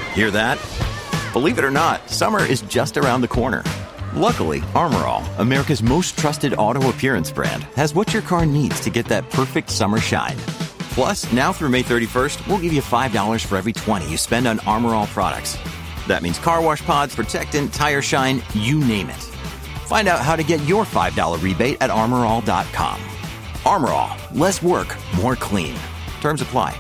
Hear that? Believe it or not, summer is just around the corner. Luckily, Armor All, America's most trusted auto appearance brand, has what your car needs to get that perfect summer shine. Plus, now through May 31st, we'll give you $5 for every $20 you spend on Armor All products. That means car wash pods, protectant, tire shine, you name it. Find out how to get your $5 rebate at armorall.com. Armor All, less work, more clean. Terms apply.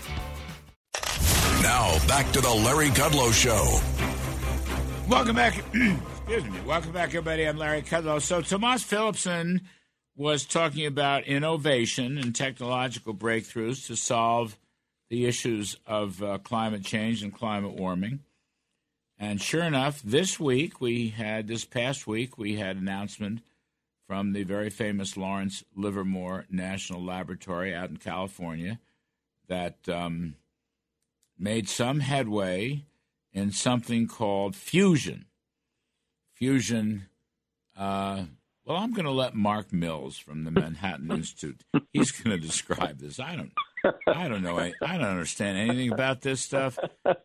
Now, back to the Larry Kudlow Show. Welcome back. Excuse me. Welcome back, everybody. I'm Larry Kudlow. So Tomas Philipson was talking about innovation and technological breakthroughs to solve the issues of climate change and climate warming. And sure enough, this past week, we had an announcement from the very famous Lawrence Livermore National Laboratory out in California that made some headway in something called fusion. Fusion, well, I'm going to let Mark Mills from the Manhattan Institute. He's going to describe this. I don't know. I don't understand anything about this stuff.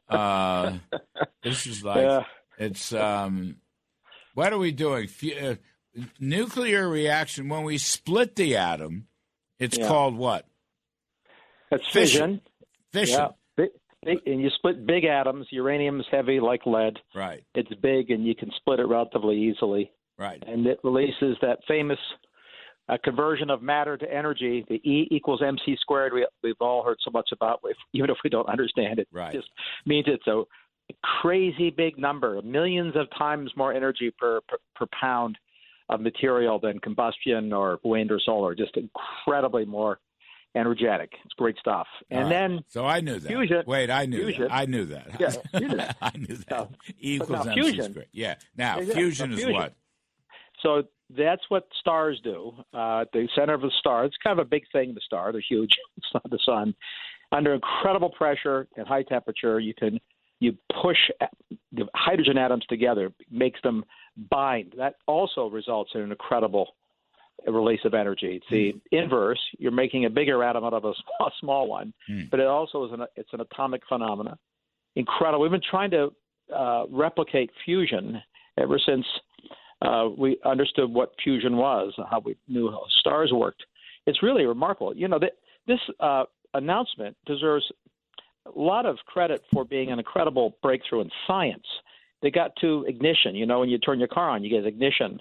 This is like, it's, what are we doing? Nuclear reaction, when we split the atom, it's called what? It's fission. Fission. Yeah. Big, and you split big atoms. Uranium is heavy like lead. Right. It's big, and you can split it relatively easily. Right. And it releases that famous conversion of matter to energy, the E equals mc squared. We've all heard so much about, even if we don't understand it. Right. It just means it's a crazy big number, millions of times more energy per pound of material than combustion or wind or solar. Just incredibly more energetic. It's great stuff. And then so I knew that. Fusion. Wait, I knew that. I knew that. Yeah, you knew that. I knew that. Now, E equals now mc fusion. squared. Yeah. Now, fusion is what? So that's what stars do. The center of the star, it's kind of a big thing, the star. They're huge. It's not the sun. Under incredible pressure and high temperature, you push the hydrogen atoms together, makes them bind. That also results in an incredible release of energy. It's the inverse. You're making a bigger atom out of a small one, but it also is it's an atomic phenomena. Incredible. We've been trying to replicate fusion ever since we understood what fusion was, how we knew how stars worked. It's really remarkable. You know, this announcement deserves a lot of credit for being an incredible breakthrough in science. They got to ignition. You know, when you turn your car on, you get ignition.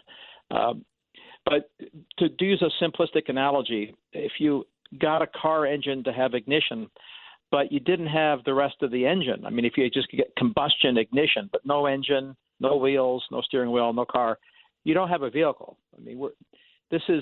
But to use a simplistic analogy, if you got a car engine to have ignition, but you didn't have the rest of the engine, I mean, if you just get combustion ignition, but no engine, no wheels, no steering wheel, no car, you don't have a vehicle. I mean, this is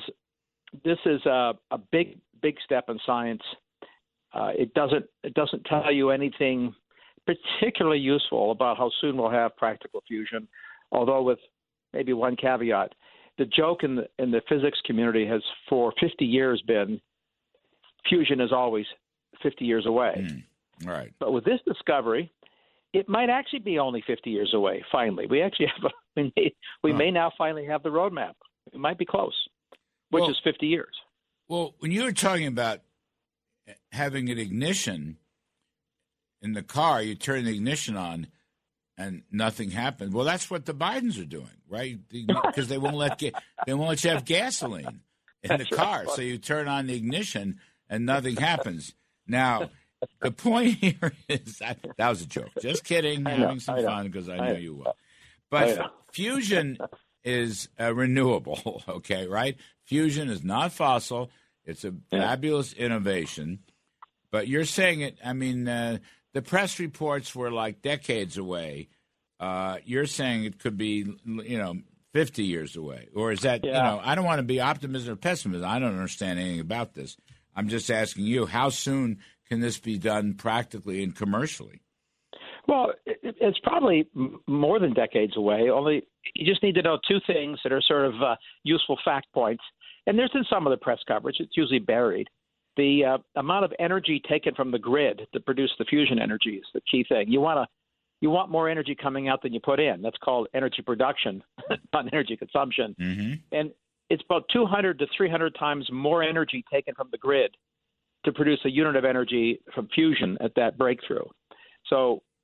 a big step in science. It doesn't tell you anything particularly useful about how soon we'll have practical fusion, although with maybe one caveat. The joke in the physics community has for 50 years been fusion is always 50 years away. Right. But with this discovery, it might actually be only 50 years away. Finally, we actually have we may now finally have the roadmap. It might be close, which is 50 years. Well, when you were talking about having an ignition in the car, you turn the ignition on and nothing happens. Well, that's what the Bidens are doing, right? Because they won't let you have gasoline in the car. So you turn on the ignition and nothing happens. Now, the point here is that was a joke. Just kidding. Having some fun because I know you will. But fusion is renewable, okay, right? Fusion is not fossil. It's a fabulous innovation. But you're saying it, I mean, the press reports were like decades away. You're saying it could be, 50 years away. Or is that, I don't want to be optimism or pessimism. I don't understand anything about this. I'm just asking you, how soon can this be done practically and commercially? Well, it's probably more than decades away. Only you just need to know two things that are sort of useful fact points. And there's been some of the press coverage. It's usually buried. The amount of energy taken from the grid to produce the fusion energy is the key thing. You want more energy coming out than you put in. That's called energy production, not energy consumption. Mm-hmm. And it's about 200 to 300 times more energy taken from the grid to produce a unit of energy from fusion at that breakthrough. So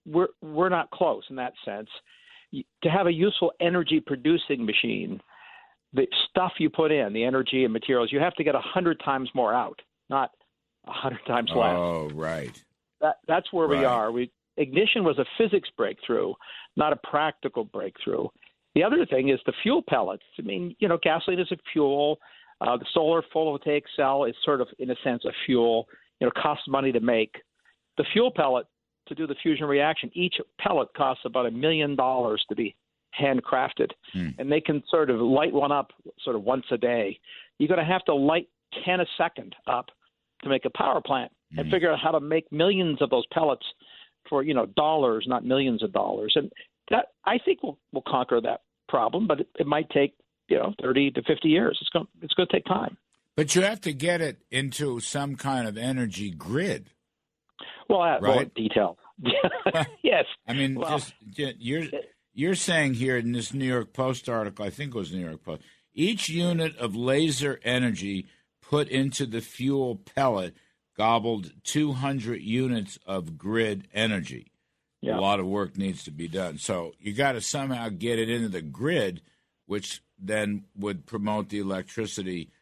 we're not close in that sense. To have a useful energy producing machine, the stuff you put in, the energy and materials, you have to get 100 times more out, not 100 times less. Oh, right. That's where we are. Ignition was a physics breakthrough, not a practical breakthrough. The other thing is the fuel pellets. I mean, gasoline is a fuel. The solar photovoltaic cell is sort of, in a sense, a fuel. Costs money to make. The fuel pellet, to do the fusion reaction, each pellet costs about $1 million to be handcrafted. And they can sort of light one up sort of once a day. You're going to have to light 10 a second up to make a power plant and figure out how to make millions of those pellets for, dollars, not millions of dollars. And that, I think, will conquer that problem, but it might take, 30 to 50 years. It's going to take time. But you have to get it into some kind of energy grid. Well, right? Detail. Yes. I mean, you're saying here in this New York Post article, I think it was New York Post, each unit of laser energy put into the fuel pellet gobbled 200 units of grid energy. Yeah. A lot of work needs to be done. So you got to somehow get it into the grid, which then would promote the electricity,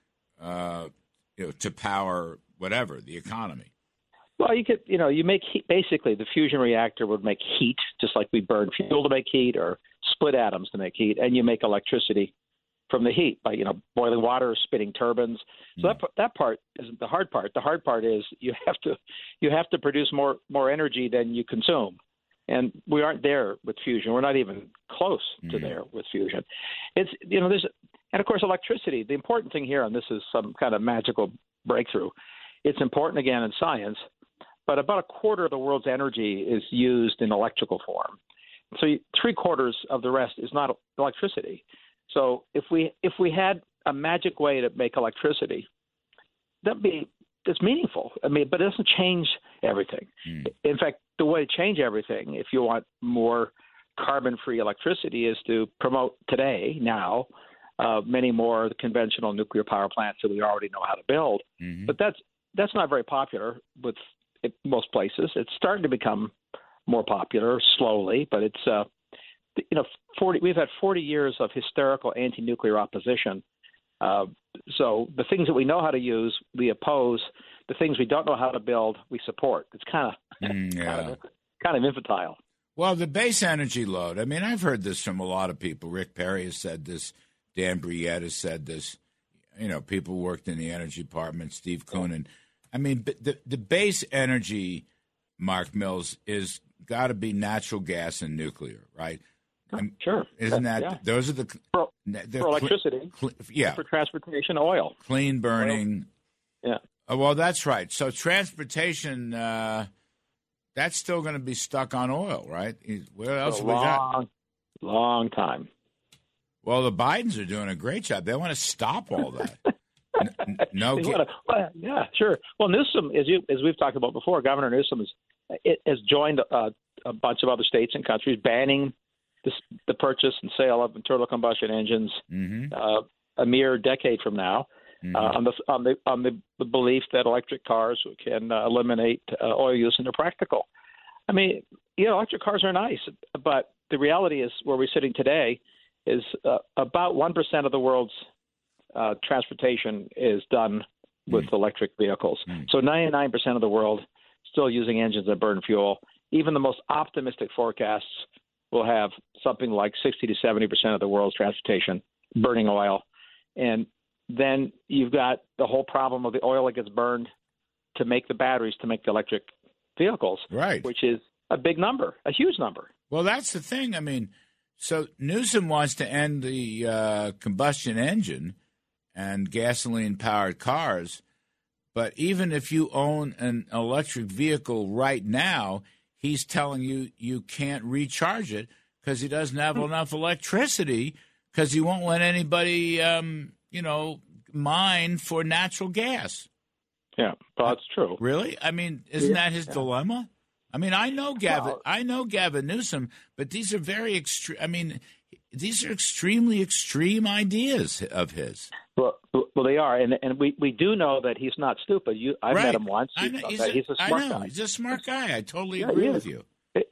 to power whatever, the economy. Well, you could, you make heat. Basically, the fusion reactor would make heat, just like we burn fuel to make heat or split atoms to make heat, and you make electricity from the heat by, boiling water, spinning turbines. So that part isn't the hard part. The hard part is you have to produce more energy than you consume. And we aren't there with fusion. We're not even close to there with fusion. It's, and of course, electricity. The important thing here, and this is some kind of magical breakthrough, it's important again in science, but about a quarter of the world's energy is used in electrical form. So 3/4 of the rest is not electricity. So if we had a magic way to make electricity, it's meaningful. I mean, but it doesn't change everything. In fact, the way to change everything, if you want more carbon-free electricity, is to promote now many more conventional nuclear power plants that we already know how to build. But that's not very popular with most places. It's starting to become more popular slowly, but it's we've had 40 years of hysterical anti-nuclear opposition. So the things that we know how to use, we oppose. The things we don't know how to build, we support. It's kind of infantile. Well, the base energy load. I mean, I've heard this from a lot of people. Rick Perry has said this. Dan Brouillette has said this. People who worked in the energy department, Steve Koonin. I mean, the base energy, Mark Mills, is got to be natural gas and nuclear, right? Sure. Isn't that those are the for electricity? For transportation, oil, clean burning. Oil. Yeah. Oh, well, that's right. So transportation, that's still going to be stuck on oil, right? What else have we got? Long time. Well, the Bidens are doing a great job. They want to stop all that. Yeah, sure. Well, Newsom, as we've talked about before, Governor Newsom has joined a bunch of other states and countries banning the purchase and sale of internal combustion engines a mere decade from now, on the belief that electric cars can eliminate oil use, and they're practical. I mean, electric cars are nice, but the reality is where we're sitting today is about 1% of the world's transportation is done with electric vehicles. So 99% of the world still using engines that burn fuel. Even the most optimistic forecasts will have something like 60 to 70% of the world's transportation burning oil. And then you've got the whole problem of the oil that gets burned to make the batteries, to make the electric vehicles, right? Which is a big number, a huge number. Well, that's the thing. I mean, so Newsom wants to end the combustion engine and gasoline-powered cars, but even if you own an electric vehicle right now, he's telling you you can't recharge it because he doesn't have enough electricity, because he won't let anybody, mine for natural gas. Yeah, well, that's true. Really? I mean, isn't that his dilemma? I mean, I know Gavin Newsom, but these are very extreme. I mean, these are extremely extreme ideas of his. Well, they are, and we do know that he's not stupid. I've met him once. He's a smart guy. He's a smart guy. I totally agree with you.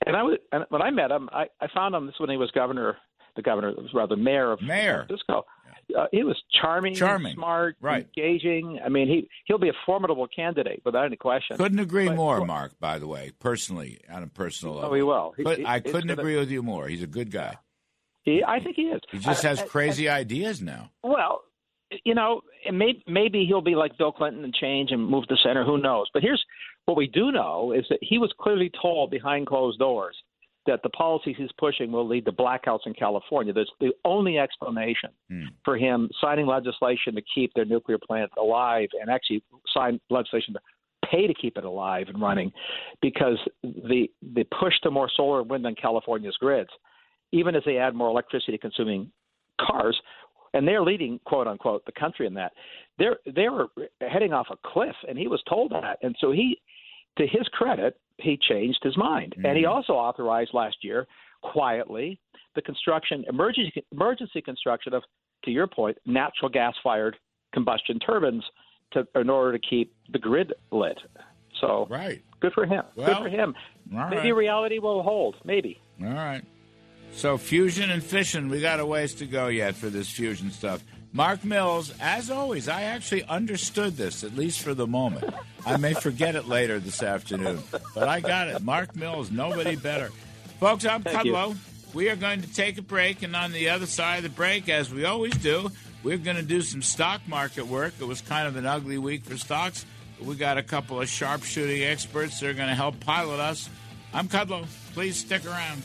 And when I met him, I found him. This is when he was mayor of San Francisco. He was charming, smart, engaging. I mean, he'll be a formidable candidate without any question. Couldn't agree more, Mark, by the way, personally, on a personal level. Oh, he will. I couldn't agree with you more. He's a good guy. I think he is. He just has crazy ideas now. Well, maybe he'll be like Bill Clinton and change and move to center. Who knows? But here's what we do know is that he was clearly told behind closed doors that the policies he's pushing will lead to blackouts in California. That's the only explanation for him signing legislation to keep their nuclear plant alive and actually sign legislation to pay to keep it alive and running, because the push to more solar and wind on California's grids, even as they add more electricity-consuming cars, and they're leading, quote unquote, the country in that. They were heading off a cliff, and he was told that, and so he, to his credit, he changed his mind. And he also authorized last year, quietly, the emergency construction of, to your point, natural gas-fired combustion turbines in order to keep the grid lit. So good for him. Well, good for him. Maybe reality will hold. Maybe. All right. So fusion and fission, we got a ways to go yet for this fusion stuff. Mark Mills, as always, I actually understood this, at least for the moment. I may forget it later this afternoon, but I got it. Mark Mills, nobody better. Folks, I'm Kudlow. We are going to take a break, and on the other side of the break, as we always do, we're going to do some stock market work. It was kind of an ugly week for stocks, but we got a couple of sharpshooting experts that are going to help pilot us. I'm Kudlow. Please stick around.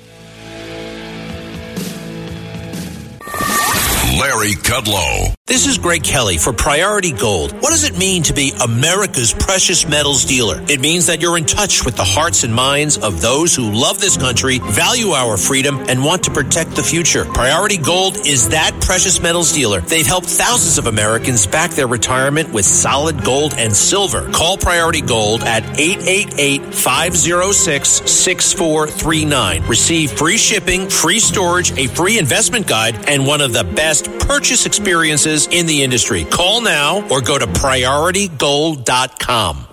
Larry Kudlow. This is Greg Kelly for Priority Gold. What does it mean to be America's precious metals dealer? It means that you're in touch with the hearts and minds of those who love this country, value our freedom, and want to protect the future. Priority Gold is that precious metals dealer. They've helped thousands of Americans back their retirement with solid gold and silver. Call Priority Gold at 888-506-6439. Receive free shipping, free storage, a free investment guide, and one of the best purchase experiences in the industry. Call now or go to PriorityGold.com.